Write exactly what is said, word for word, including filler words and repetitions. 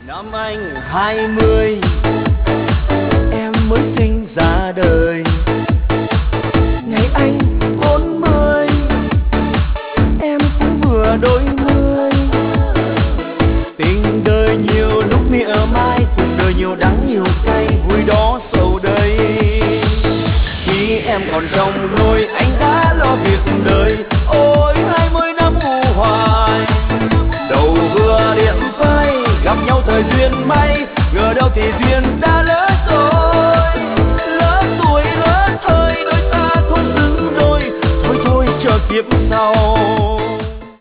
Năm anh hai mươi, em mới sinh ra đời. Ngày anh bốn mươi, em cũng vừa đôi mươi. Tình đời nhiều lúc mỉa mai, cuộc đời nhiều đắng nhiều cay, vui đó sầu đây. Khi em còn trong nôi, anh đã lo việc đời. Ôi hai mươi năm u hoài, đầu vừa điện phai, gặp nhau thời duyên may, ngờ đâu thì duyên đã lỡ.